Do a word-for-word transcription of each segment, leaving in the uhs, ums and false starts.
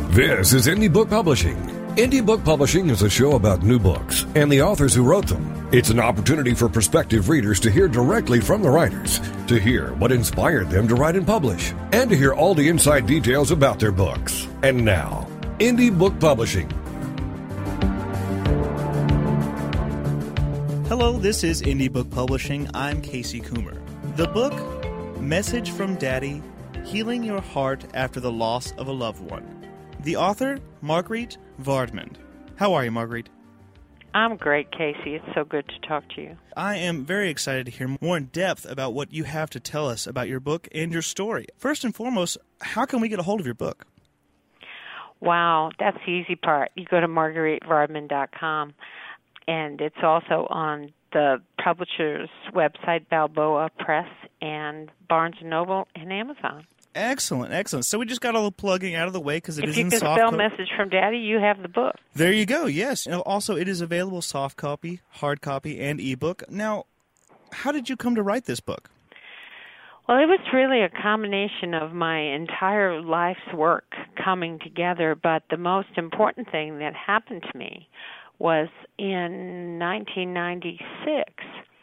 This is Indie Book Publishing. Indie Book Publishing is a show about new books and the authors who wrote them. It's an opportunity for prospective readers to hear directly from the writers, to hear what inspired them to write and publish, and to hear all the inside details about their books. And now, Indie Book Publishing. Hello, this is Indie Book Publishing. I'm Casey Coomer. The book, Message from Daddy, Healing Your Heart After the Loss of a Loved One. The author, Marguerite Vardman. How are you, Marguerite? I'm great, Casey. It's so good to talk to you. I am very excited to hear more in depth about what you have to tell us about your book and your story. First and foremost, how can we get a hold of your book? Wow, that's the easy part. You go to marguerite vardman dot com, and it's also on the publisher's website, Balboa Press, and Barnes and Noble, and Amazon. Excellent, excellent. So we just got all the plugging out of the way because it if is in you soft can spell copy. Message from Daddy, you have the book. There you go, yes. You know, also, it is available soft copy, hard copy, and ebook. Now, how did you come to write this book? Well, it was really a combination of my entire life's work coming together, but the most important thing that happened to me was in nineteen ninety-six.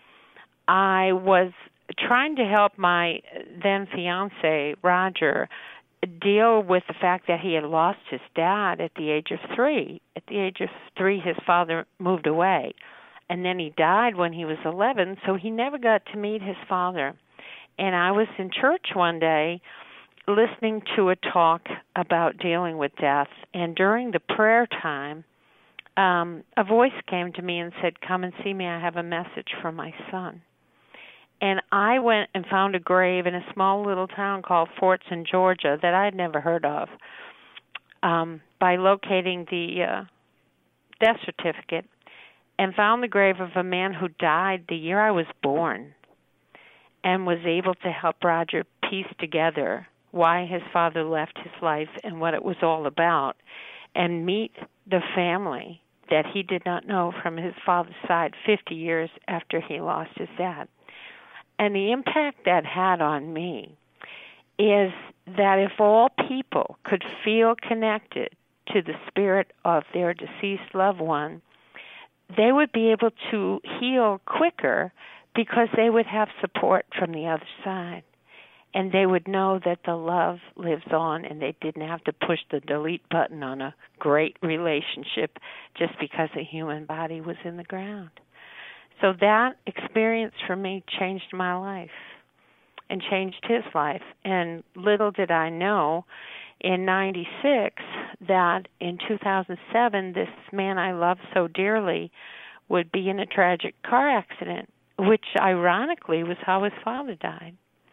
I was trying to help my then fiance, Roger, deal with the fact that he had lost his dad at the age of three. At the age of three, his father moved away, and then he died when he was eleven, so he never got to meet his father. And I was in church one day listening to a talk about dealing with death, and during the prayer time, um, a voice came to me and said, "Come and see me, I have a message for my son." And I went and found a grave in a small little town called Fortson, Georgia, that I had never heard of, um, by locating the uh, death certificate, and found the grave of a man who died the year I was born, and was able to help Roger piece together why his father left his life and what it was all about, and meet the family that he did not know from his father's side fifty years after he lost his dad. And the impact that had on me is that if all people could feel connected to the spirit of their deceased loved one, they would be able to heal quicker because they would have support from the other side. And they would know that the love lives on, and they didn't have to push the delete button on a great relationship just because a human body was in the ground. So that experience for me changed my life and changed his life. And little did I know in ninety-six that in two thousand seven, this man I loved so dearly would be in a tragic car accident, which ironically was how his father died.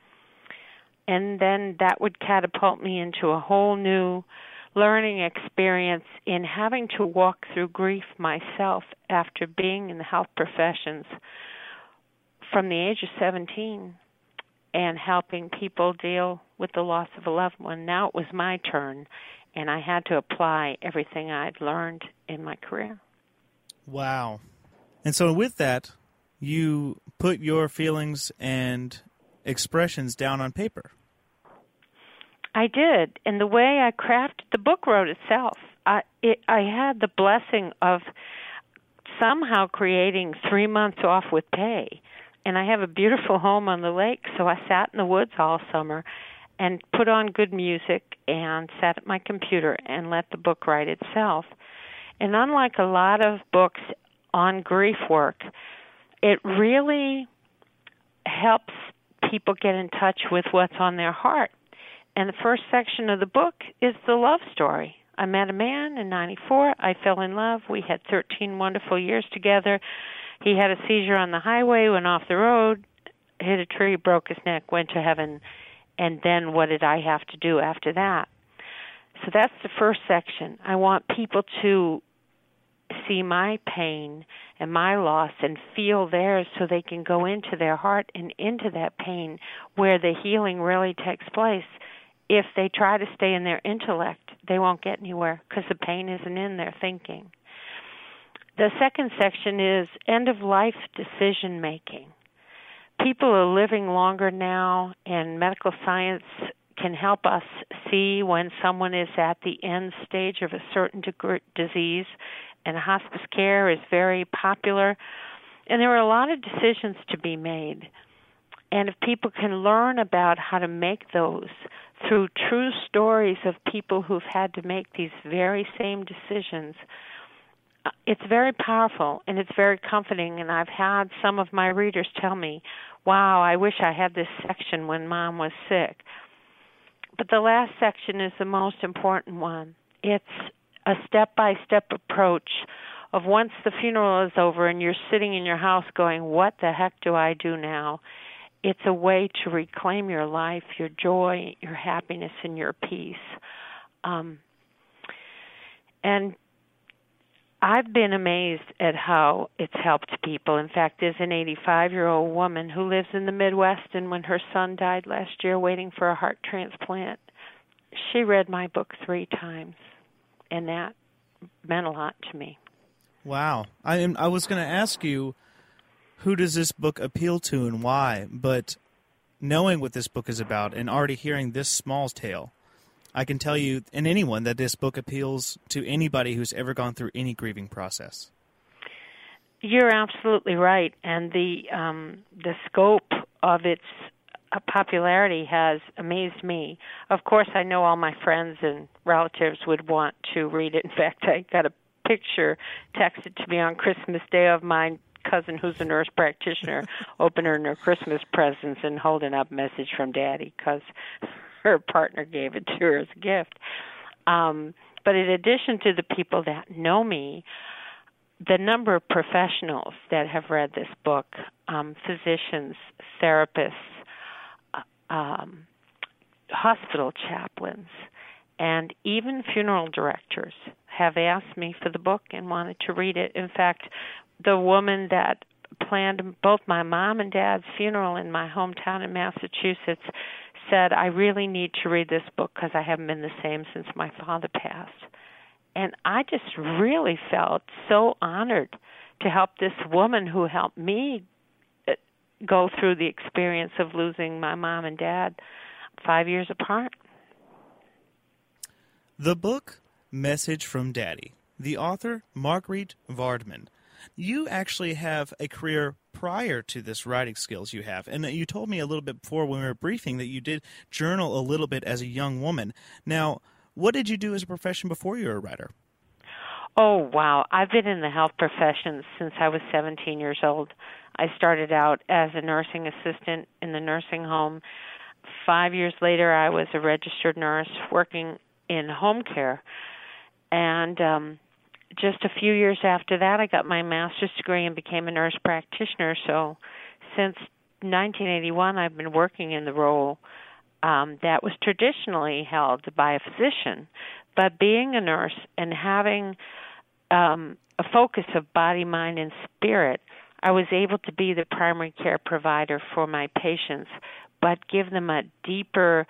And then that would catapult me into a whole new learning experience in having to walk through grief myself after being in the health professions from the age of seventeen and helping people deal with the loss of a loved one. Now it was my turn, and I had to apply everything I'd learned in my career. Wow. And so with that, you put your feelings and expressions down on paper. I did, and the way I crafted the book wrote itself. I it, I had the blessing of somehow creating three months off with pay, and I have a beautiful home on the lake, so I sat in the woods all summer and put on good music and sat at my computer and let the book write itself. And unlike a lot of books on grief work, it really helps people get in touch with what's on their heart. And the first section of the book is the love story. I met a man in ninety-four. I fell in love. We had thirteen wonderful years together. He had a seizure on the highway, went off the road, hit a tree, broke his neck, went to heaven. And then what did I have to do after that? So that's the first section. I want people to see my pain and my loss and feel theirs so they can go into their heart and into that pain where the healing really takes place. If they try to stay in their intellect, they won't get anywhere because the pain isn't in their thinking. The second section is end-of-life decision-making. People are living longer now, and medical science can help us see when someone is at the end stage of a certain degree, disease, and hospice care is very popular. And there are a lot of decisions to be made. And if people can learn about how to make those through true stories of people who've had to make these very same decisions, it's very powerful and it's very comforting. And I've had some of my readers tell me, wow, I wish I had this section when Mom was sick. But the last section is the most important one. It's a step-by-step approach of once the funeral is over and you're sitting in your house going, what the heck do I do now? It's a way to reclaim your life, your joy, your happiness, and your peace. Um, and I've been amazed at how it's helped people. In fact, there's an eighty-five-year-old woman who lives in the Midwest, and when her son died last year waiting for a heart transplant, she read my book three times, and that meant a lot to me. Wow. I am, I was going to ask you, who does this book appeal to and why? But knowing what this book is about and already hearing this small tale, I can tell you and anyone that this book appeals to anybody who's ever gone through any grieving process. You're absolutely right, and the um, the scope of its uh, popularity has amazed me. Of course, I know all my friends and relatives would want to read it. In fact, I got a picture texted to me on Christmas Day of my cousin who's a nurse practitioner opening her Christmas presents and holding up a message from Daddy because her partner gave it to her as a gift. Um, but in addition to the people that know me, the number of professionals that have read this book, um, physicians, therapists, uh, um, hospital chaplains, and even funeral directors have asked me for the book and wanted to read it. In fact, the woman that planned both my mom and dad's funeral in my hometown in Massachusetts said, I really need to read this book because I haven't been the same since my father passed. And I just really felt so honored to help this woman who helped me go through the experience of losing my mom and dad five years apart. The book, Message from Daddy. The author, Marguerite Vardman. You actually have a career prior to this writing skills you have. And you told me a little bit before when we were briefing that you did journal a little bit as a young woman. Now, what did you do as a profession before you were a writer? Oh, wow. I've been in the health profession since I was seventeen years old. I started out as a nursing assistant in the nursing home. Five years later, I was a registered nurse working in home care. And um, just a few years after that, I got my master's degree and became a nurse practitioner. So since nineteen eighty-one, I've been working in the role um, that was traditionally held by a physician. But being a nurse and having um, a focus of body, mind, and spirit, I was able to be the primary care provider for my patients, but give them a deeper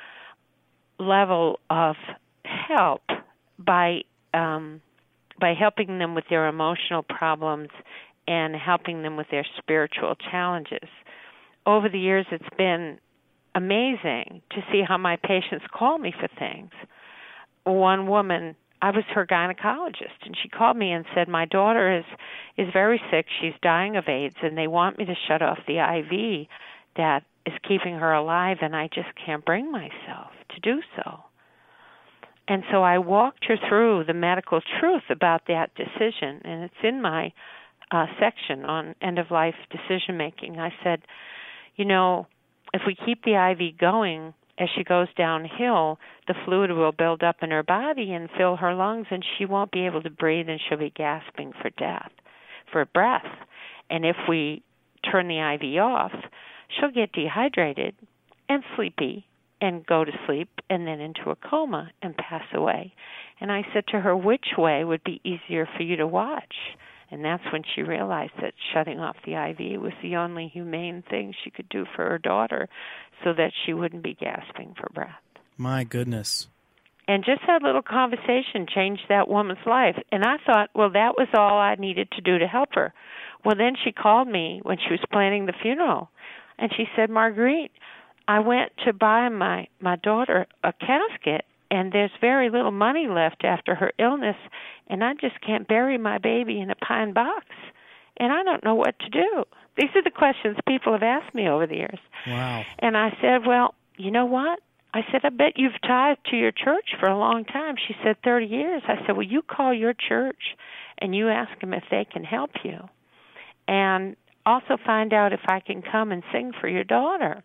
level of help by um, by helping them with their emotional problems and helping them with their spiritual challenges. Over the years, it's been amazing to see how my patients call me for things. One woman, I was her gynecologist, and she called me and said, my daughter is, is very sick. She's dying of AIDS, and they want me to shut off the I V that is keeping her alive, and I just can't bring myself to do so. And so I walked her through the medical truth about that decision, and it's in my uh, section on end-of-life decision-making. I said, you know, if we keep the I V going, as she goes downhill, the fluid will build up in her body and fill her lungs, and she won't be able to breathe, and she'll be gasping for death, for breath. And if we turn the I V off, she'll get dehydrated and sleepy and go to sleep and then into a coma and pass away. And I said to her, which way would be easier for you to watch? And that's when she realized that shutting off the I V was the only humane thing she could do for her daughter so that she wouldn't be gasping for breath. My goodness. And just that little conversation changed that woman's life. And I thought, well, that was all I needed to do to help her. Well, then she called me when she was planning the funeral, and she said, Marguerite, I went to buy my, my daughter a casket, and there's very little money left after her illness, and I just can't bury my baby in a pine box, and I don't know what to do. These are the questions people have asked me over the years. Wow. And I said, well, you know what? I said, I bet you've tithed to your church for a long time. She said, thirty years. I said, well, you call your church and you ask them if they can help you. And also find out if I can come and sing for your daughter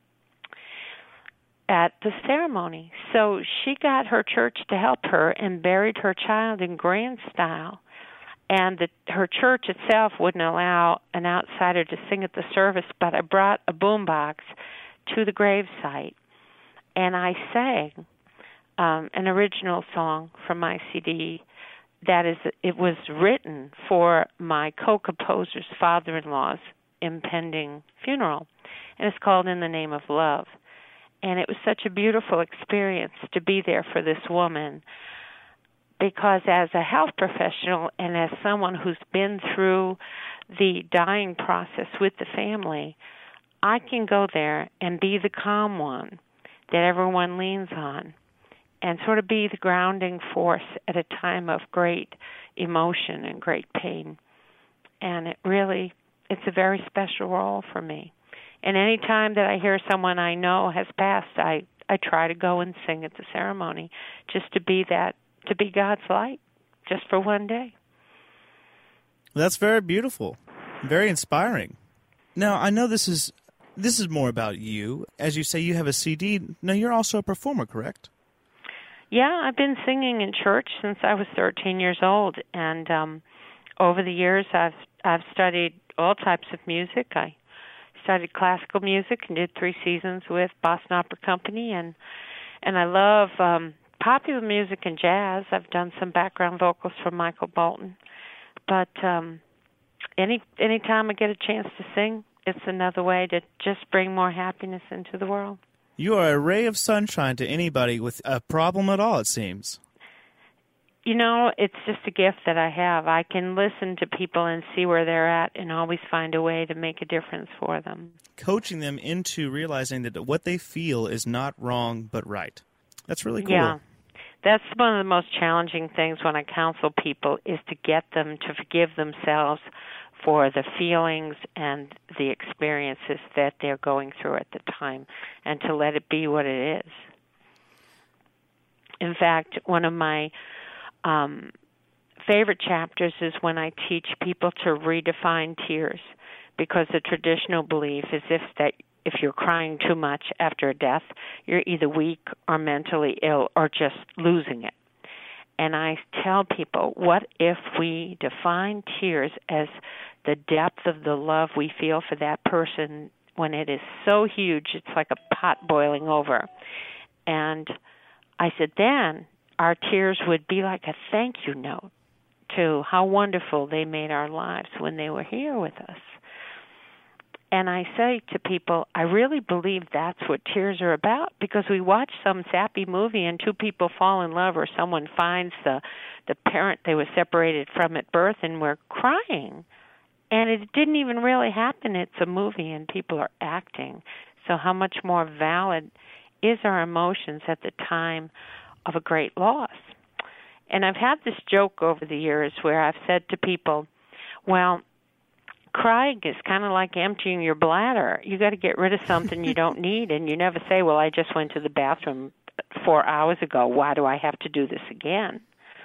at the ceremony. So she got her church to help her and buried her child in grand style. And the, her church itself wouldn't allow an outsider to sing at the service, but I brought a boombox to the gravesite. And I sang um, an original song from my C D that is, it was written for my co-composer's father-in-law's impending funeral. And it's called In the Name of Love. And it was such a beautiful experience to be there for this woman, because as a health professional and as someone who's been through the dying process with the family, I can go there and be the calm one that everyone leans on and sort of be the grounding force at a time of great emotion and great pain. And it really, it's a very special role for me. And any time that I hear someone I know has passed, I, I try to go and sing at the ceremony just to be that, to be God's light, just for one day. That's very beautiful, very inspiring. Now, I know this is this is more about you. As you say, you have a C D. Now, you're also a performer, correct? Yeah, I've been singing in church since I was thirteen years old, and um, over the years, I've I've studied all types of music. I studied classical music and did three seasons with Boston Opera Company, and and I love um, popular music and jazz. I've done some background vocals for Michael Bolton, but um, any any time I get a chance to sing, it's another way to just bring more happiness into the world. You are a ray of sunshine to anybody with a problem at all, it seems. You know, it's just a gift that I have. I can listen to people and see where they're at and always find a way to make a difference for them. Coaching them into realizing that what they feel is not wrong but right. That's really cool. Yeah. That's one of the most challenging things when I counsel people, is to get them to forgive themselves for the feelings and the experiences that they're going through at the time, and to let it be what it is. In fact, one of my um, favorite chapters is when I teach people to redefine tears, because the traditional belief is if that if you're crying too much after a death, you're either weak or mentally ill or just losing it. And I tell people, what if we define tears as the depth of the love we feel for that person when it is so huge, it's like a pot boiling over. And I said, then our tears would be like a thank you note to how wonderful they made our lives when they were here with us. And I say to people, I really believe that's what tears are about, because we watch some sappy movie and two people fall in love, or someone finds the the parent they were separated from at birth, and we're crying. And it didn't even really happen. It's a movie and people are acting. So how much more valid is our emotions at the time of a great loss? And I've had this joke over the years where I've said to people, well, crying is kind of like emptying your bladder. You got to get rid of something you don't need, and you never say, well, I just went to the bathroom four hours ago. Why do I have to do this again?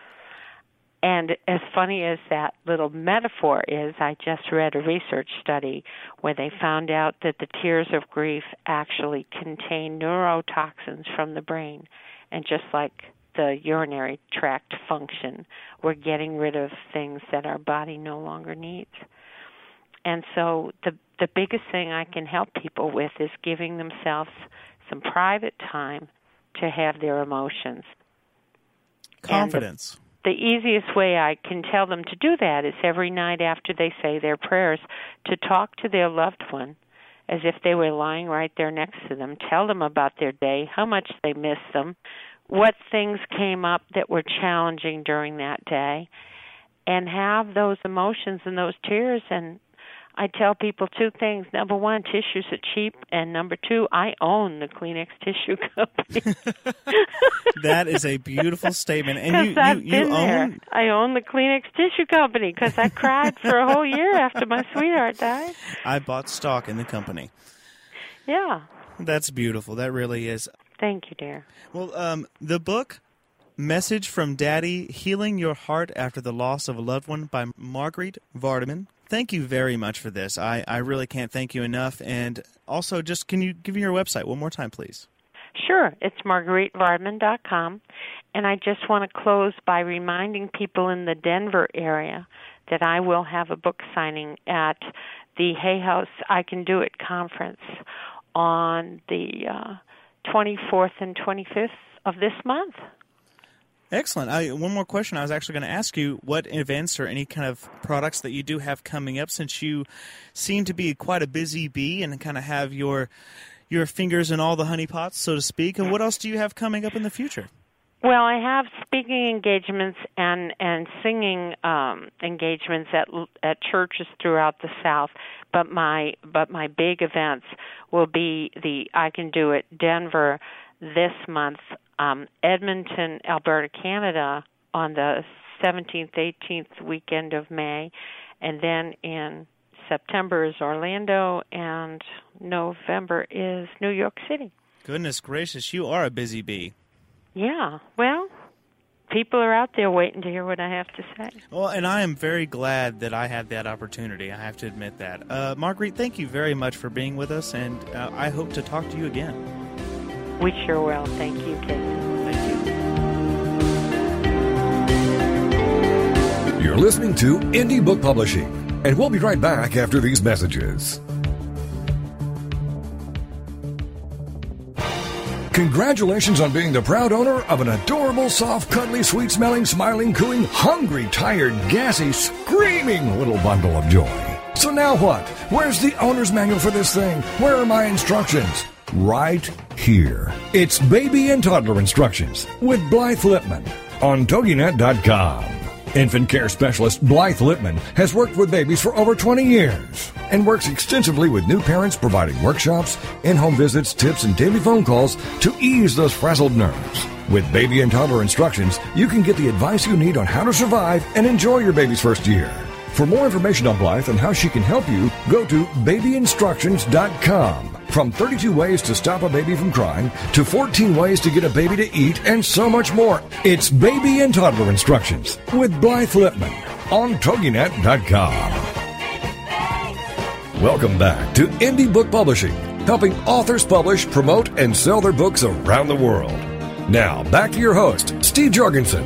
And as funny as that little metaphor is, I just read a research study where they found out that the tears of grief actually contain neurotoxins from the brain. And just like the urinary tract function, we're getting rid of things that our body no longer needs. And so the the biggest thing I can help people with is giving themselves some private time to have their emotions. Confidence. The, the easiest way I can tell them to do that is every night after they say their prayers, to talk to their loved one as if they were lying right there next to them. Tell them about their day, how much they miss them, what things came up that were challenging during that day, and have those emotions and those tears. And I tell people two things. Number one, tissues are cheap, and number two, I own the Kleenex Tissue Company. That is a beautiful statement. And you, I've you, you been own... there. I own the Kleenex Tissue Company because I cried for a whole year after my sweetheart died. I bought stock in the company. Yeah. That's beautiful. That really is. Thank you, dear. Well, um, the book, Message from Daddy, Healing Your Heart After the Loss of a Loved One by Marguerite Vardaman. Thank you very much for this. I, I really can't thank you enough. And also, just can you give me your website one more time, please? Sure. It's marguerite vardaman dot com. And I just want to close by reminding people in the Denver area that I will have a book signing at the Hay House I Can Do It conference on the uh, twenty-fourth and twenty-fifth of this month. Excellent. I, one more question. I was actually going to ask you what events or any kind of products that you do have coming up, since you seem to be quite a busy bee and kind of have your your fingers in all the honey pots, so to speak. And what else do you have coming up in the future? Well, I have speaking engagements and and singing um, engagements at at churches throughout the South. But my but my big events will be the I Can Do It Denver this month, um, Edmonton, Alberta, Canada on the seventeenth, eighteenth weekend of May, and then in September is Orlando, and November is New York City. Goodness gracious, you are a busy bee. Yeah, well, people are out there waiting to hear what I have to say. Well, and I am very glad that I had that opportunity. I have to admit that. Uh, Marguerite, thank you very much for being with us, and uh, I hope to talk to you again. We sure will. Thank you, Casey. Thank you. You're listening to Indie Book Publishing, and we'll be right back after these messages. Congratulations on being the proud owner of an adorable, soft, cuddly, sweet-smelling, smiling, cooing, hungry, tired, gassy, screaming little bundle of joy. So now what? Where's the owner's manual for this thing? Where are my instructions? Right here. It's Baby and Toddler Instructions with Blythe Lipman on Toginet dot com. Infant care specialist Blythe Lipman has worked with babies for over twenty years and works extensively with new parents, providing workshops, in-home visits, tips, and daily phone calls to ease those frazzled nerves. With Baby and Toddler Instructions, you can get the advice you need on how to survive and enjoy your baby's first year. For more information on Blythe and how she can help you, go to baby instructions dot com. From thirty-two ways to stop a baby from crying to fourteen ways to get a baby to eat and so much more. It's Baby and Toddler Instructions with Blythe Lipman on Toginet dot com. Welcome back to Indie Book Publishing, helping authors publish, promote, and sell their books around the world. Now, back to your host, Steve Jorgensen.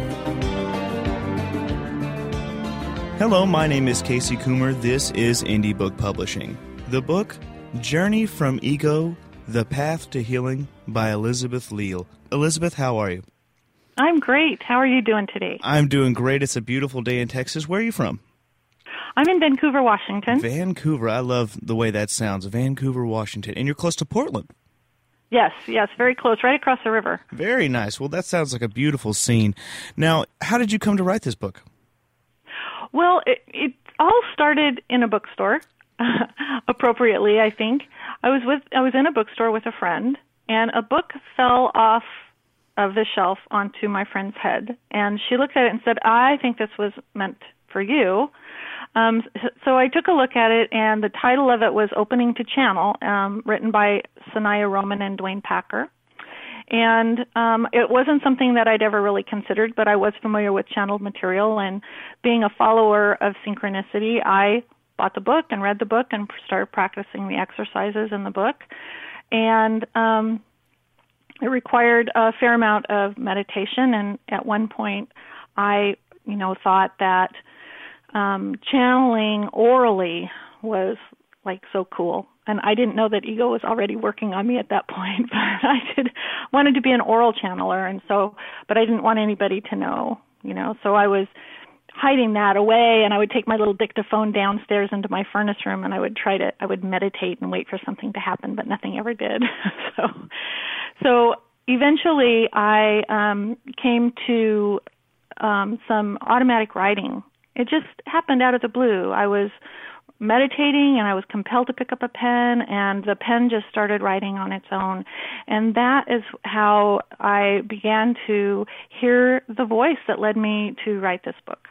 Hello, my name is Casey Coomer. This is Indie Book Publishing. The book, Journey from Ego, The Path to Healing by Elizabeth Leal. Elizabeth, how are you? I'm great. How are you doing today? I'm doing great. It's a beautiful day in Texas. Where are you from? I'm in Vancouver, Washington. Vancouver. I love the way that sounds. Vancouver, Washington. And you're close to Portland. Yes, yes, very close, right across the river. Very nice. Well, that sounds like a beautiful scene. Now, how did you come to write this book? Well, it, it all started in a bookstore, appropriately, I think. I was with I was in a bookstore with a friend, and a book fell off of the shelf onto my friend's head, and she looked at it and said, "I think this was meant for you." Um, so I took a look at it, and the title of it was Opening to Channel, um, written by Sanaya Roman and Dwayne Packer. And um, it wasn't something that I'd ever really considered, but I was familiar with channeled material, and being a follower of synchronicity, I bought the book and read the book and started practicing the exercises in the book. And um, it required a fair amount of meditation, and at one point I, you know, thought that um, channeling orally was like so cool. And I didn't know that ego was already working on me at that point, but I did wanted to be an oral channeler, and so, but I didn't want anybody to know, you know. So I was hiding that away, and I would take my little dictaphone downstairs into my furnace room, and I would try to, I would meditate and wait for something to happen, but nothing ever did. so, so eventually, I um, came to um, some automatic writing. It just happened out of the blue. I was meditating, and I was compelled to pick up a pen, and the pen just started writing on its own. And that is how I began to hear the voice that led me to write this book.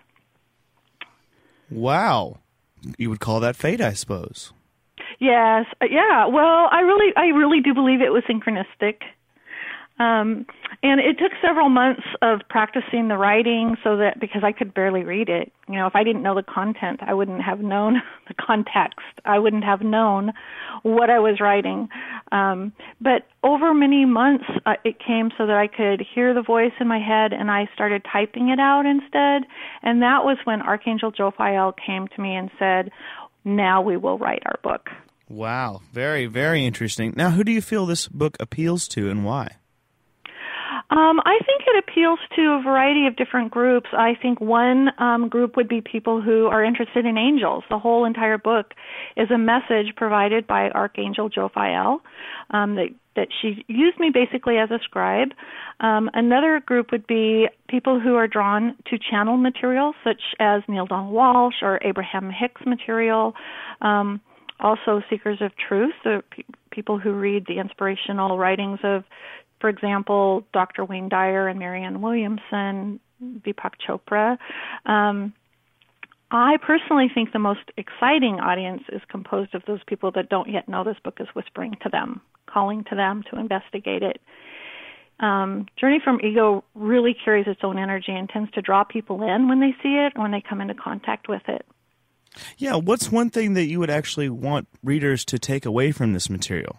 Wow. You would call that fate, I suppose. Yes. Yeah. Well, I really, I really do believe it was synchronistic. Um, and it took several months of practicing the writing so that, because I could barely read it. You know, if I didn't know the content, I wouldn't have known the context. I wouldn't have known what I was writing. Um, but over many months, uh, it came so that I could hear the voice in my head, and I started typing it out instead. And that was when Archangel Jophiel came to me and said, now we will write our book. Wow. Very, very interesting. Now, who do you feel this book appeals to, and why? Um, I think it appeals to a variety of different groups. I think one um, group would be people who are interested in angels. The whole entire book is a message provided by Archangel Jophiel um, that, that she used me basically as a scribe. Um, another group would be people who are drawn to channel material, such as Neale Donald Walsch or Abraham Hicks material. Um, also seekers of truth, so pe- people who read the inspirational writings of, for example, Doctor Wayne Dyer and Marianne Williamson, Deepak Chopra. Um, I personally think the most exciting audience is composed of those people that don't yet know this book is whispering to them, calling to them to investigate it. Um, Journey from Ego really carries its own energy and tends to draw people in when they see it, when they come into contact with it. Yeah, what's one thing that you would actually want readers to take away from this material?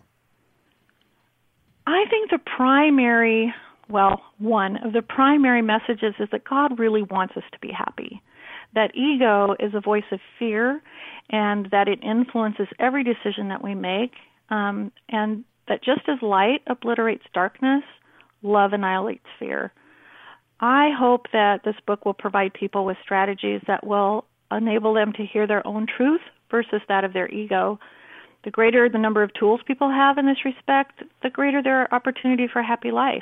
I think the primary, well, one of the primary messages is that God really wants us to be happy, that ego is a voice of fear, and that it influences every decision that we make, um, and that just as light obliterates darkness, love annihilates fear. I hope that this book will provide people with strategies that will enable them to hear their own truth versus that of their ego. The greater the number of tools people have in this respect, the greater their opportunity for a happy life.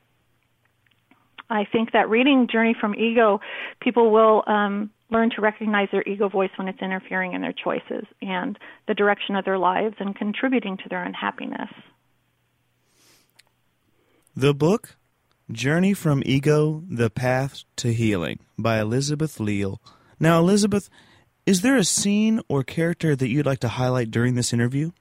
I think that reading Journey from Ego, people will um, learn to recognize their ego voice when it's interfering in their choices and the direction of their lives and contributing to their unhappiness. The book, Journey from Ego, The Path to Healing, by Elizabeth Leal. Now, Elizabeth, is there a scene or character that you'd like to highlight during this interview?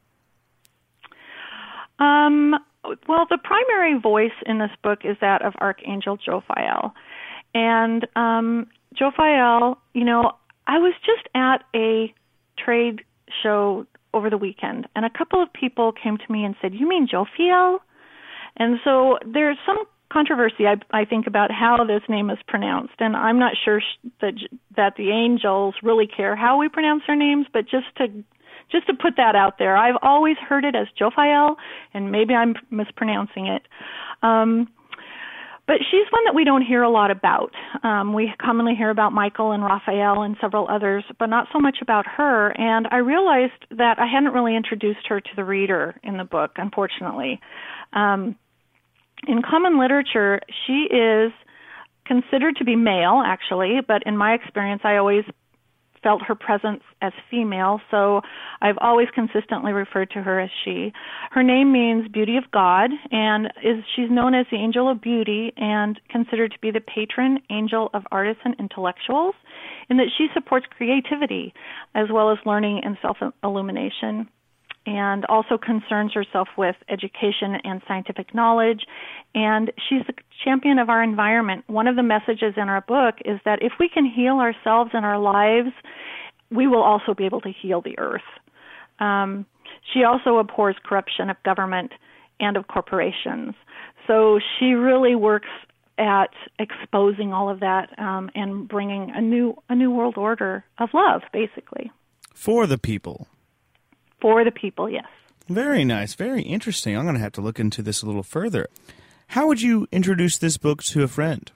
Um, well, the primary voice in this book is that of Archangel Jophiel. And um, Jophiel, you know, I was just at a trade show over the weekend, and a couple of people came to me and said, "You mean Jophiel?" And so there's some controversy, I, I think, about how this name is pronounced, and I'm not sure sh- that that the angels really care how we pronounce their names, but just to just to put that out there, I've always heard it as Jophiel, and maybe I'm mispronouncing it. Um, but she's one that we don't hear a lot about. Um, we commonly hear about Michael and Raphael and several others, but not so much about her, and I realized that I hadn't really introduced her to the reader in the book, unfortunately. Um, In common literature, she is considered to be male, actually, but in my experience, I always felt her presence as female, so I've always consistently referred to her as she. Her name means beauty of God, and is she's known as the Angel of Beauty and considered to be the patron angel of artists and intellectuals, in that she supports creativity as well as learning and self-illumination, and also concerns herself with education and scientific knowledge. And she's the champion of our environment. One of the messages in our book is that if we can heal ourselves and our lives, we will also be able to heal the earth. Um, she also abhors corruption of government and of corporations. So she really works at exposing all of that um, and bringing a new a new world order of love, basically. For the people. For the people, yes. Very nice. Very interesting. I'm going to have to look into this a little further. How would you introduce this book to a friend?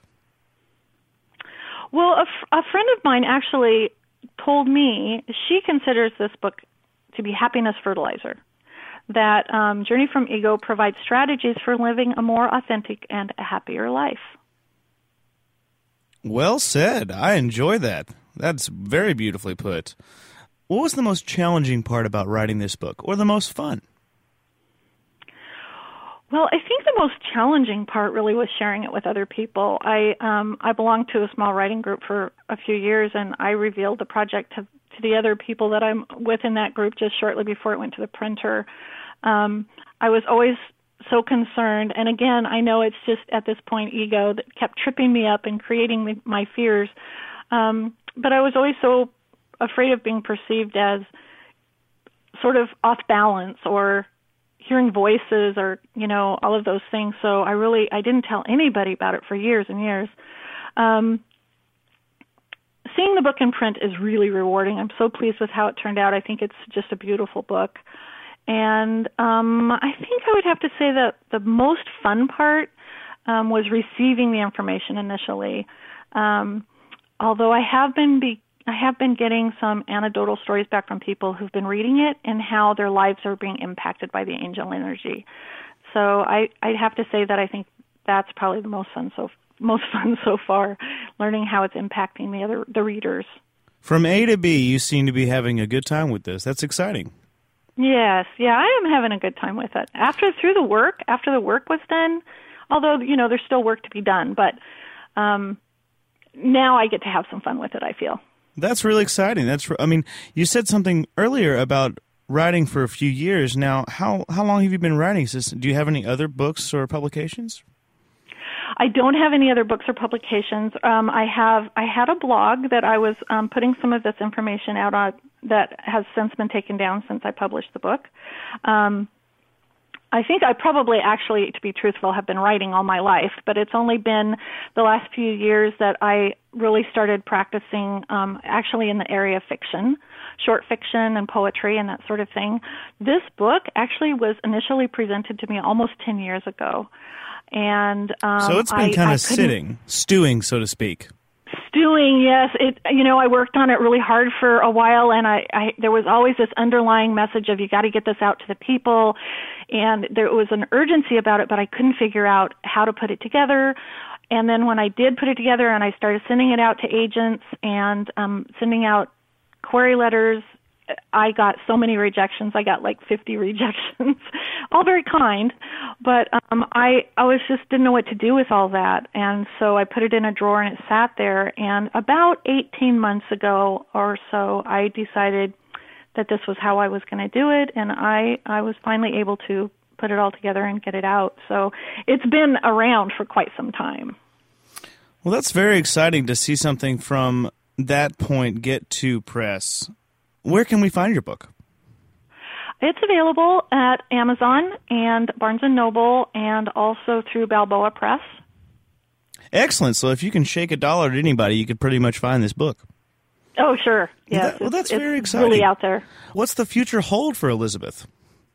Well, a, f- a friend of mine actually told me she considers this book to be happiness fertilizer, that um, Journey from Ego provides strategies for living a more authentic and a happier life. Well said. I enjoy that. That's very beautifully put. what was the most challenging part about writing this book, or the most fun? Well, I think the most challenging part really was sharing it with other people. I um, I belonged to a small writing group for a few years, and I revealed the project to, to the other people that I'm with in that group just shortly before it went to the printer. Um, I was always so concerned, and again, I know it's just at this point ego that kept tripping me up and creating me, my fears. Um, but I was always so afraid of being perceived as sort of off balance or hearing voices or, you know, all of those things. So I really, I didn't tell anybody about it for years and years. Um, seeing the book in print is really rewarding. I'm so pleased with how it turned out. I think it's just a beautiful book. And um, I think I would have to say that the most fun part um, was receiving the information initially. Um, although I have been be- I have been getting some anecdotal stories back from people who've been reading it and how their lives are being impacted by the angel energy. So I, I'd have to say that I think that's probably the most fun so most fun so far, learning how it's impacting the other the readers. From A to B, you seem to be having a good time with this. That's exciting. Yes, yeah, I am having a good time with it. After through the work, after the work was done, although you know there's still work to be done, but um, now I get to have some fun with it. I feel. That's really exciting. That's, I mean, you said something earlier about writing for a few years. Now, how how long have you been writing? Do you have any other books or publications? I don't have any other books or publications. Um, I have I had a blog that I was um, putting some of this information out on that has since been taken down since I published the book. Um, I think I probably actually, to be truthful, have been writing all my life, but it's only been the last few years that I really started practicing um, actually in the area of fiction, short fiction and poetry and that sort of thing. This book actually was initially presented to me almost ten years ago. And um, So it's been kind of sitting, stewing, so to speak. Stewing, yes. It, you know, I worked on it really hard for a while, and I, I there was always this underlying message of you got to get this out to the people, and there was an urgency about it, but I couldn't figure out how to put it together. And then when I did put it together, and I started sending it out to agents and um, sending out query letters, I got so many rejections. I got like fifty rejections, all very kind, but um, I I was just didn't know what to do with all that, and so I put it in a drawer and it sat there. And about eighteen months ago or so, I decided that this was how I was going to do it, and I I was finally able to put it all together and get it out. So it's been around for quite some time. Well, that's very exciting to see something from that point get to press. Where can we find your book? It's available at Amazon and Barnes and Noble and also through Balboa Press. Excellent. So if you can shake a dollar at anybody, you could pretty much find this book. Oh, sure. Yes. Well, that, well that's it's, very it's exciting. Really out there. What's the future hold for Elizabeth?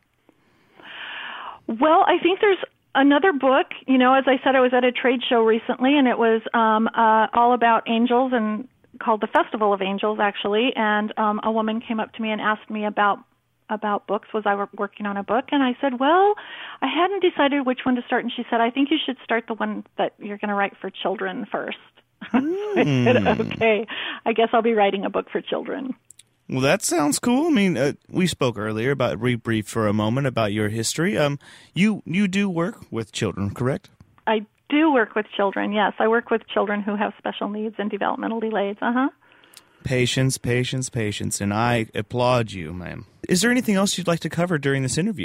Well, I think there's another book. You know, as I said, I was at a trade show recently, and it was um, uh, all about angels and called the Festival of Angels, actually, and um, a woman came up to me and asked me about about books. Was I working on a book? And I said, well, I hadn't decided which one to start, and she said, I think you should start the one that you're going to write for children first. Mm. I said, okay, I guess I'll be writing a book for children. Well, that sounds cool. I mean, uh, we spoke earlier about, rebrief for a moment about your history. Um, you, you do work with children, correct? I do work with children, yes. I work with children who have special needs and developmental delays. Uh-huh. Patience, patience, patience, and I applaud you, ma'am. Is there anything else you'd like to cover during this interview?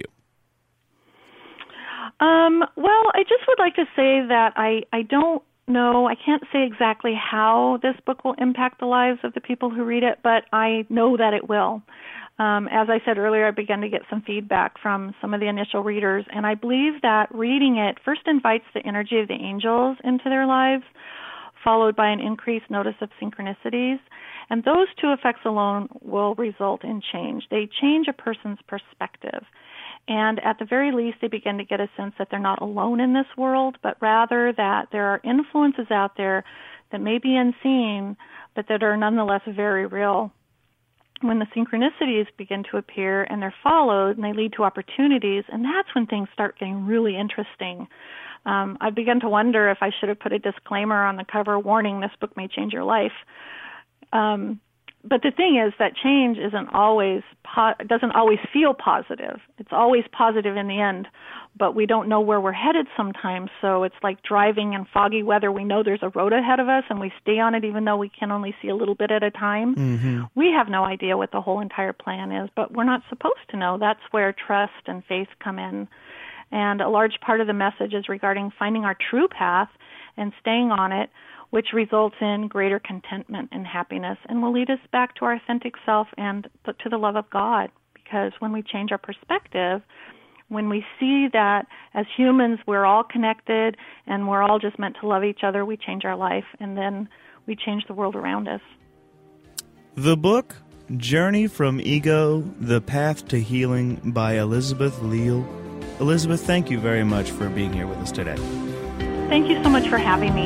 Um, well, I just would like to say that I, I don't know, I can't say exactly how this book will impact the lives of the people who read it, but I know that it will. Um, as I said earlier, I began to get some feedback from some of the initial readers, and I believe that reading it first invites the energy of the angels into their lives, followed by an increased notice of synchronicities, and those two effects alone will result in change. They change a person's perspective, and at the very least, they begin to get a sense that they're not alone in this world, but rather that there are influences out there that may be unseen, but that are nonetheless very real. When the synchronicities begin to appear and they're followed and they lead to opportunities, and that's when things start getting really interesting. Um, I've begun to wonder if I should have put a disclaimer on the cover warning this book may change your life. Um, but the thing is that change isn't always po- doesn't always feel positive. It's always positive in the end, but we don't know where we're headed sometimes. So it's like driving in foggy weather. We know there's a road ahead of us, and we stay on it even though we can only see a little bit at a time. Mm-hmm. We have no idea what the whole entire plan is, but we're not supposed to know. That's where trust and faith come in. And a large part of the message is regarding finding our true path and staying on it, which results in greater contentment and happiness and will lead us back to our authentic self and to the love of God. Because when we change our perspective, when we see that as humans we're all connected and we're all just meant to love each other, we change our life, and then we change the world around us. The book, Journey from Ego, The Path to Healing by Elizabeth Leal. Elizabeth, thank you very much for being here with us today. Thank you so much for having me.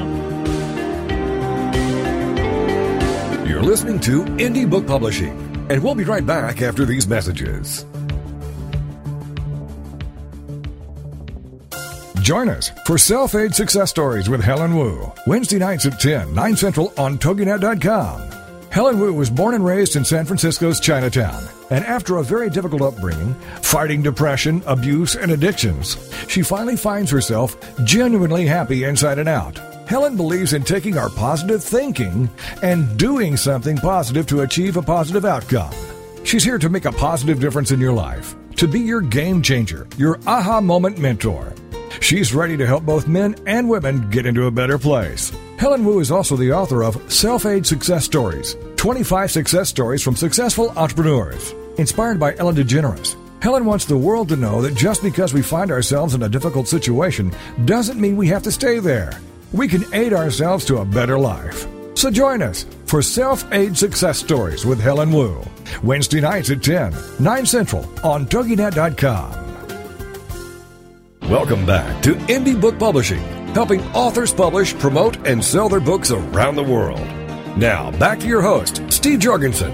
You're listening to Indie Book Publishing, and we'll be right back after these messages. Join us for Self-Aid Success Stories with Helen Wu, Wednesday nights at ten, nine Central on Toginet dot com. Helen Wu was born and raised in San Francisco's Chinatown, and after a very difficult upbringing, fighting depression, abuse, and addictions, she finally finds herself genuinely happy inside and out. Helen believes in taking our positive thinking and doing something positive to achieve a positive outcome. She's here to make a positive difference in your life, to be your game changer, your aha moment mentor. She's ready to help both men and women get into a better place. Helen Wu is also the author of Self-Aid Success Stories, twenty-five success stories from successful entrepreneurs. Inspired by Ellen DeGeneres, Helen wants the world to know that just because we find ourselves in a difficult situation doesn't mean we have to stay there. We can aid ourselves to a better life. So join us for Self-Aid Success Stories with Helen Wu, Wednesday nights at ten, nine Central on Toginet dot com. Welcome back to Indie Book Publishing, helping authors publish, promote, and sell their books around the world. Now, back to your host, Steve Jorgensen.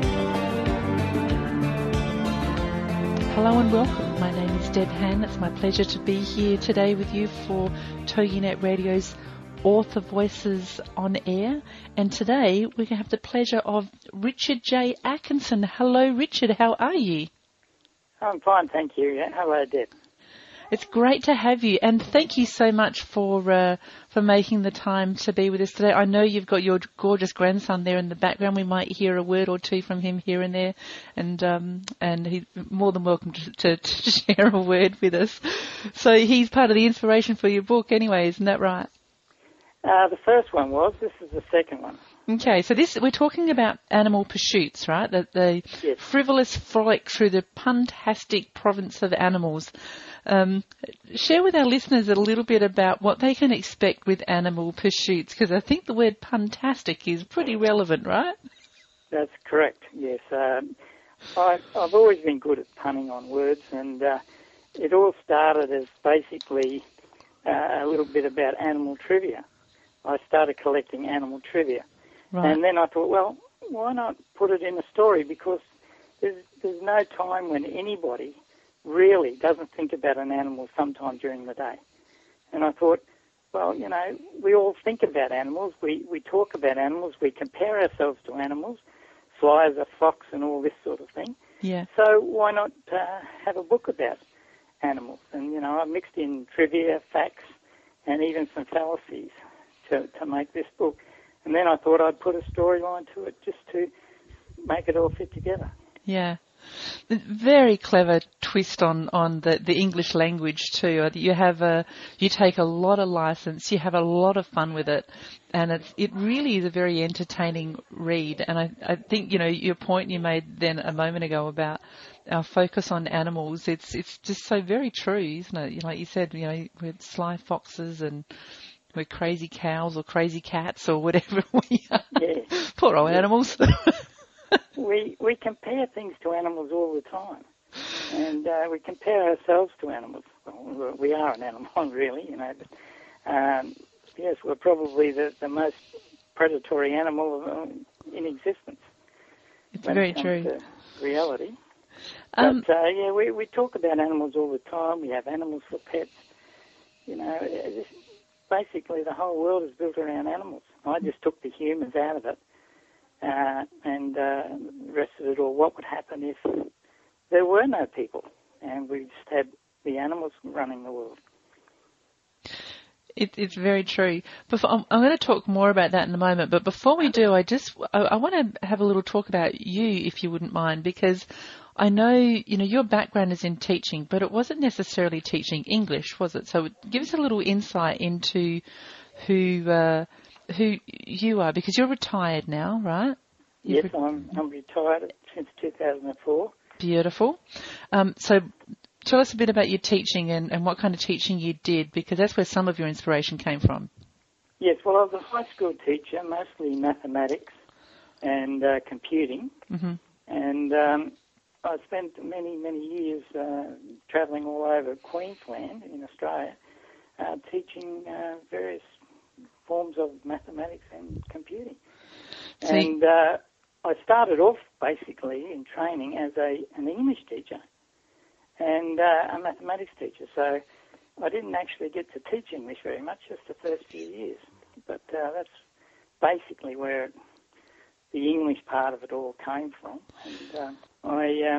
Hello and welcome. My name is Deb Han. It's my pleasure to be here today with you for Toginet Radio's Author Voices on Air. And today we're going to have the pleasure of Richard J. Atkinson. Hello, Richard. How are you? I'm fine, thank you. Hello, Deb. It's great to have you, and thank you so much for uh, for making the time to be with us today. I know you've got your gorgeous grandson there in the background. We might hear a word or two from him here and there, and um, and he's more than welcome to, to, to share a word with us. So he's part of the inspiration for your book anyway, isn't that right? Uh, the first one was. This is the second one. Okay, so this we're talking about animal pursuits, right? The, the yes. frivolous frolic through the puntastic province of animals. Um, share with our listeners a little bit about what they can expect with animal pursuits, because I think the word puntastic is pretty relevant, right? That's correct, yes. Um, I, I've always been good at punning on words, and uh, it all started as basically uh, a little bit about animal trivia. I started collecting animal trivia. Right. And then I thought, well, why not put it in a story? Because there's, there's no time when anybody really doesn't think about an animal sometime during the day. And I thought, well, you know, we all think about animals. We, we talk about animals. We compare ourselves to animals, fly as a fox and all this sort of thing. Yeah. So why not uh, have a book about animals? And, you know, I mixed in trivia, facts, and even some fallacies to, to make this book. And then I thought I'd put a storyline to it just to make it all fit together. Yeah. Very clever twist on, on the, the English language too. You have a, you take a lot of license, you have a lot of fun with it, and it's, it really is a very entertaining read. And I, I think, you know, your point you made then a moment ago about our focus on animals, it's, it's just so very true, isn't it? Like you said, you know, with sly foxes and we're crazy cows or crazy cats or whatever we are. Yeah. Poor old yeah. animals. we we compare things to animals all the time, and uh, we compare ourselves to animals. Well, we are an animal, really, you know. But, um, yes, we're probably the, the most predatory animal in existence. It's very it true. To reality. Um, but uh, yeah, we we talk about animals all the time. We have animals for pets. You know, basically the whole world is built around animals. I just took the humans out of it uh, and uh, the rest of it all, what would happen if there were no people and we just had the animals running the world? It, it's very true. Before, I'm, I'm going to talk more about that in a moment, but before we do, I just I, I want to have a little talk about you, if you wouldn't mind, because I know you know your background is in teaching, but it wasn't necessarily teaching English, was it? So give us a little insight into who uh, who you are, because you're retired now, right? You've Yes, I'm, I'm retired since two thousand four. Beautiful. Um, so. Tell us a bit about your teaching and, and what kind of teaching you did, because that's where some of your inspiration came from. Yes, well, I was a high school teacher, mostly mathematics and uh, computing. Mm-hmm. And um, I spent many, many years uh, travelling all over Queensland in Australia, uh, teaching uh, various forms of mathematics and computing. So and uh, I started off basically in training as a an English teacher and uh, a mathematics teacher. So I didn't actually get to teach English very much, just the first few years. But uh, that's basically where the English part of it all came from. And uh, I, uh,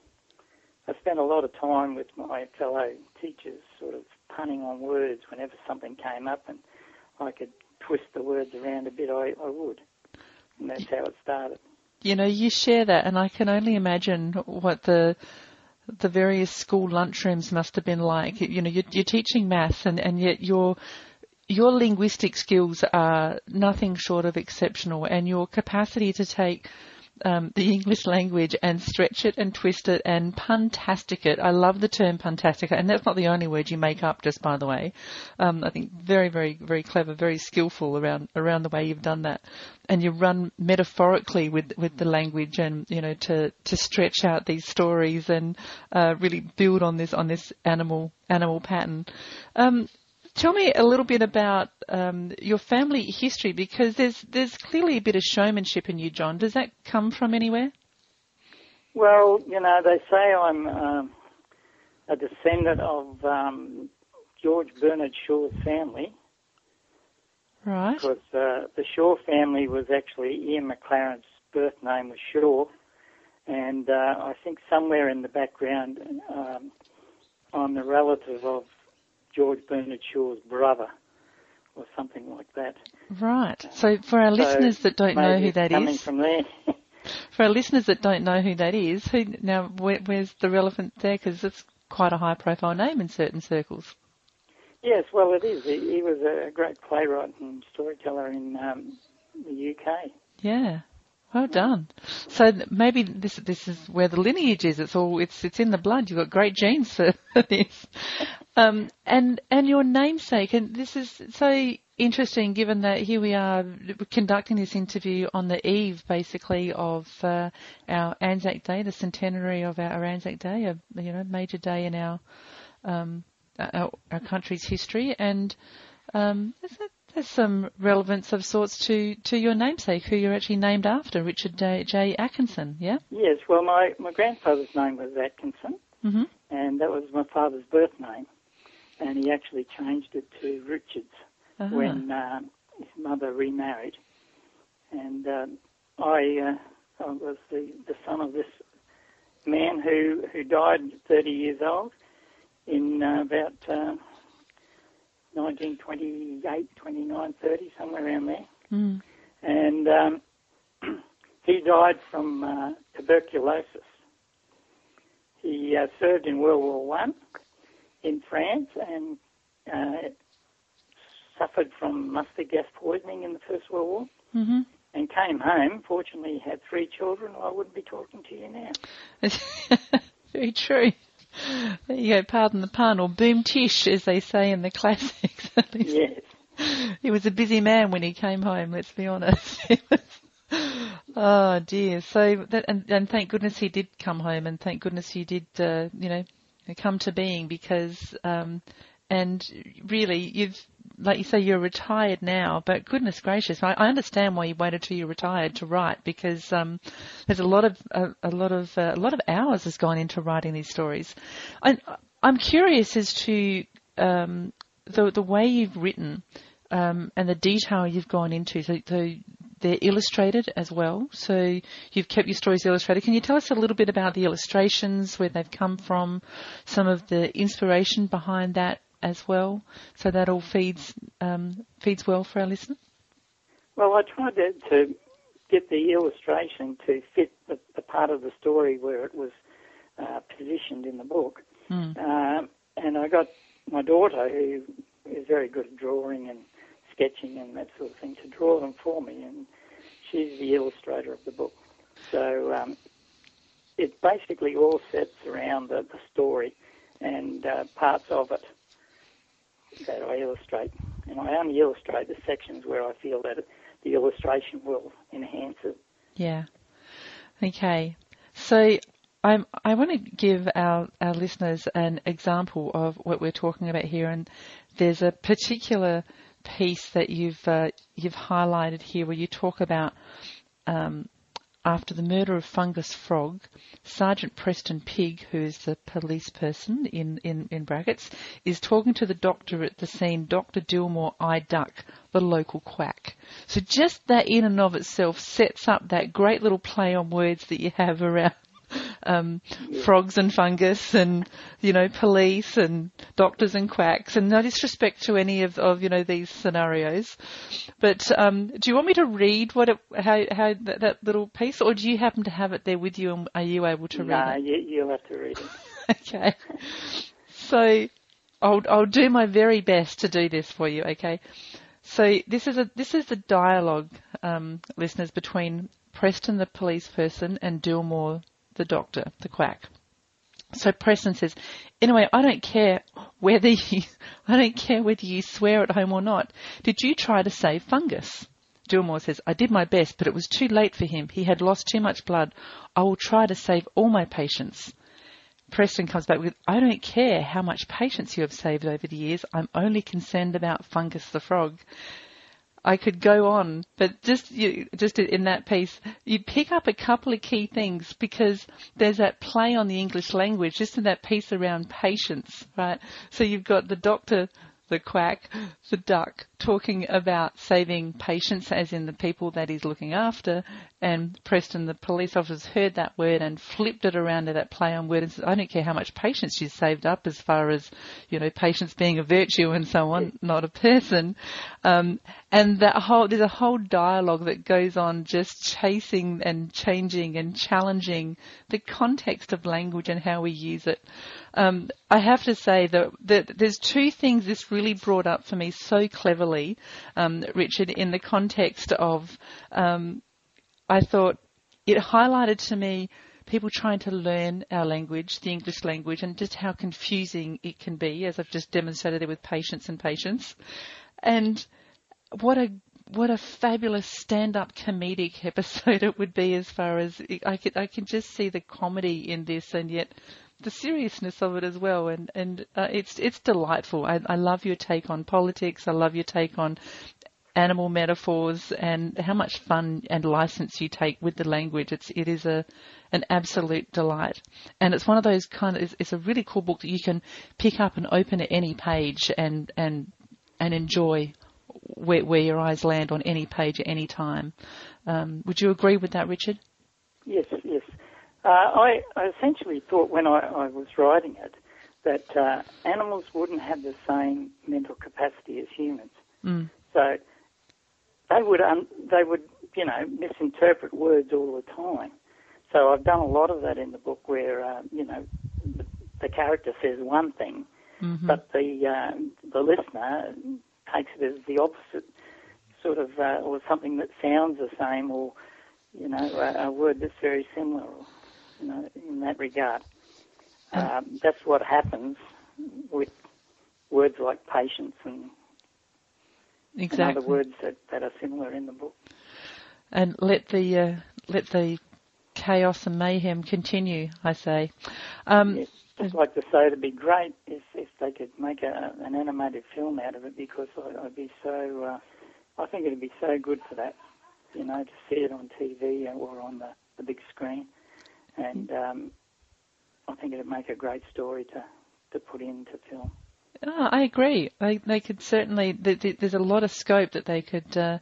I spent a lot of time with my fellow teachers sort of punning on words whenever something came up and I could twist the words around a bit, I, I would. And that's how it started. You know, you share that, and I can only imagine what the the various school lunchrooms must have been like. You know, you're, you're teaching maths, and, and yet your your linguistic skills are nothing short of exceptional, and your capacity to take um, the English language and stretch it and twist it and puntastic it. I love the term puntastic, and that's not the only word you make up, just by the way. Um, I think very, very, very clever, very skillful around around the way you've done that. And you run metaphorically with with the language, and you know to, to stretch out these stories and uh, really build on this on this animal animal pattern. Um, Tell me a little bit about um, your family history, because there's there's clearly a bit of showmanship in you, John. Does that come from anywhere? Well, you know, they say I'm um, a descendant of um, George Bernard Shaw's family. Right. Because uh, the Shaw family was actually Ian McLaren's birth name was Shaw, and uh, I think somewhere in the background um, I'm the relative of George Bernard Shaw's brother, or something like that. Right. So for our so listeners that don't know who that coming is, from there. for our listeners that don't know who that is, who now where, where's the relevance there? Because it's quite a high-profile name in certain circles. Yes, well, it is. He, he was a great playwright and storyteller in um, the U K. Yeah. Well done. So maybe this this is where the lineage is. It's all it's it's in the blood. You've got great genes for this. Um, and and your namesake, and this is so interesting, given that here we are conducting this interview on the eve, basically, of uh, our Anzac Day, the centenary of our, our Anzac Day, a you know major day in our um, our, our country's history, and um, is it? There's some relevance of sorts to, to your namesake, who you're actually named after, Richard J. J. Atkinson, yeah? Yes, well, my, my grandfather's name was Atkinson, mm-hmm. and that was my father's birth name, and he actually changed it to Richards uh-huh. when uh, his mother remarried. And uh, I, uh, I was the, the son of this man who, who died thirty years old in uh, about... Uh, nineteen twenty-eight, twenty-nine, thirty, somewhere around there. Mm. And um, he died from uh, tuberculosis. He uh, served in World War One in France and uh, suffered from mustard gas poisoning in the First World War mm-hmm. and came home. Fortunately, he had three children, or I wouldn't be talking to you now. Very true. There you go, pardon the pun, or boom tish, as they say in the classics. Yes. He was a busy man when he came home, let's be honest. Oh, dear. So, that, and, and thank goodness he did come home, and thank goodness you did, uh, you know, come to being, because, um, and really, you've, like you say, you're retired now, but goodness gracious, I, I understand why you waited till you're retired to write, because um, there's a lot of a, a lot of uh, a lot of hours has gone into writing these stories. I, I'm curious as to um, the the way you've written um, and the detail you've gone into. So, so they're illustrated as well. So you've kept your stories illustrated. Can you tell us a little bit about the illustrations, where they've come from, some of the inspiration behind that as well, so that all feeds um, feeds well for our listeners? Well, I tried to, to get the illustration to fit the, the part of the story where it was uh, positioned in the book. Mm. Uh, and I got my daughter, who is very good at drawing and sketching and that sort of thing, to draw them for me, and she's the illustrator of the book. So um, it basically all sets around the, the story and uh, parts of it that I illustrate. And I only illustrate the sections where I feel that it, the illustration will enhance it. Yeah. Okay. So I'm, I want to give our, our listeners an example of what we're talking about here. And there's a particular piece that you've uh, you've highlighted here where you talk about um, after the murder of Fungus Frog, Sergeant Preston Pig, who is the police person in, in, in brackets, is talking to the doctor at the scene, Doctor Dillmore I Duck, the local quack. So just that in and of itself sets up that great little play on words that you have around um, yeah. frogs and fungus and, you know, police and doctors and quacks, and no disrespect to any of, of you know, these scenarios. But um, do you want me to read what it, how, how that, that little piece, or do you happen to have it there with you, and are you able to no, read it? No, you, you'll have to read it. Okay. So I'll, I'll do my very best to do this for you, okay? So this is a this is the dialogue, um, listeners, between Preston, the police person, and Dillmore, the doctor, the quack. So Preston says, anyway, I don't care whether you, I don't care whether you swear at home or not. Did you try to save Fungus? Dillmore says, I did my best, but it was too late for him. He had lost too much blood. I will try to save all my patients. Preston comes back with, I don't care how much patients you have saved over the years. I'm only concerned about Fungus the frog. I could go on, but just you, just in that piece, you pick up a couple of key things, because there's that play on the English language, just in that piece around patience, right? So you've got the doctor, the quack, the duck, talking about saving patients, as in the people that he's looking after, and Preston, the police officer, heard that word and flipped it around to that play on word and said, I don't care how much patience you saved up, as far as, you know, patience being a virtue and so on, not a person. Um, and that whole, there's a whole dialogue that goes on, just chasing and changing and challenging the context of language and how we use it. Um, I have to say that, that there's two things this really brought up for me so cleverly, um, Richard, in the context of, um, I thought it highlighted to me people trying to learn our language, the English language, and just how confusing it can be, as I've just demonstrated there with patience and patience. And what a what a fabulous stand-up comedic episode it would be, as far as it, I could I can just see the comedy in this, and yet the seriousness of it as well. And and uh, it's it's delightful. I, I love your take on politics. I love your take on animal metaphors, and how much fun and license you take with the language. It's it is a an absolute delight, and it's one of those kind of it's, it's a really cool book that you can pick up and open at any page and and and enjoy where, where your eyes land on any page at any time. Um, would you agree with that, Richard? Yes, yes. Uh, I, I essentially thought when I, I was writing it that uh, animals wouldn't have the same mental capacity as humans. Mm. So they would, um, they would, you know, misinterpret words all the time. So I've done a lot of that in the book, where, uh, you know, the, the character says one thing, mm-hmm. but the uh, the listener takes it as the opposite, sort of, uh, or something that sounds the same, or, you know, a, a word that's very similar, or, you know, in that regard. Um, that's what happens with words like patience and, exactly. and other words that, that are similar in the book. And let the uh, let the chaos and mayhem continue, I say. Um, yes, just like to say, it'd be great if, if they could make a, an animated film out of it, because I, I'd be so. Uh, I think it'd be so good for that, you know, to see it on T V or on the, the big screen, and um, I think it'd make a great story to, to put into film. Oh, I agree. They, they could certainly. There's a lot of scope that they could uh,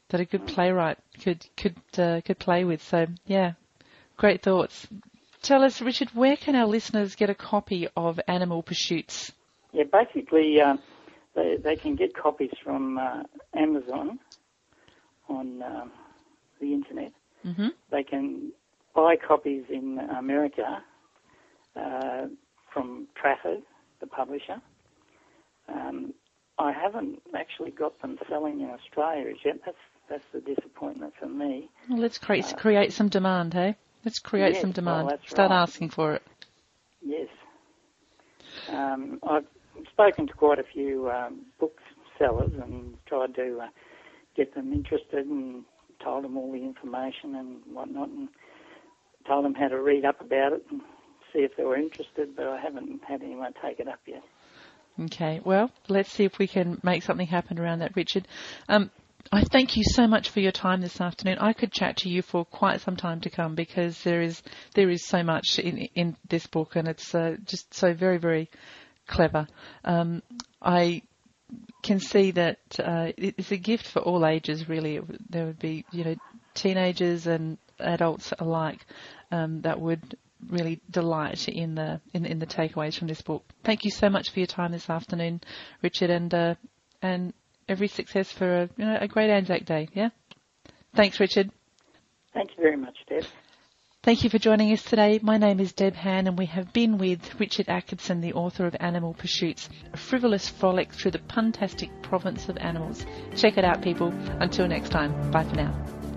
that a good playwright could could uh, could play with. So yeah, great thoughts. Tell us, Richard, where can our listeners get a copy of Animal Pursuits? Yeah, basically uh, they they can get copies from uh, Amazon on uh, the internet. Mm-hmm. They can buy copies in America uh, from Trafford, the publisher. Um, I haven't actually got them selling in Australia as yet. That's that's the disappointment for me. Well, let's create Uh, create some demand, hey? Let's create yes, some demand. well, that's Start right. asking for it. Yes. Um, I've spoken to quite a few um, booksellers and tried to uh, get them interested and told them all the information and whatnot and told them how to read up about it and see if they were interested, but I haven't had anyone take it up yet. Okay, well, let's see if we can make something happen around that, Richard. Um, I thank you so much for your time this afternoon. I could chat to you for quite some time to come because there is there is so much in in this book, and it's uh, just so very, very clever. Um, I can see that uh, it's a gift for all ages, really. There would be, you know, teenagers and adults alike um, that would really delight in the in, in the takeaways from this book. Thank you so much for your time this afternoon, Richard, and uh, and every success for a, you know, a great Anzac Day. Yeah. Thanks, Richard. Thank you very much, Deb. Thank you for joining us today. My name is Deb Han, and we have been with Richard Atkinson, the author of Animal Pursuits, a frivolous frolic through the puntastic province of animals. Check it out, people. Until next time, bye for now.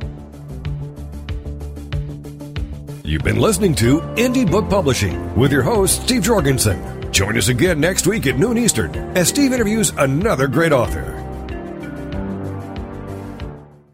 You've been listening to Indie Book Publishing with your host, Steve Jorgensen. Join us again next week at noon Eastern as Steve interviews another great author.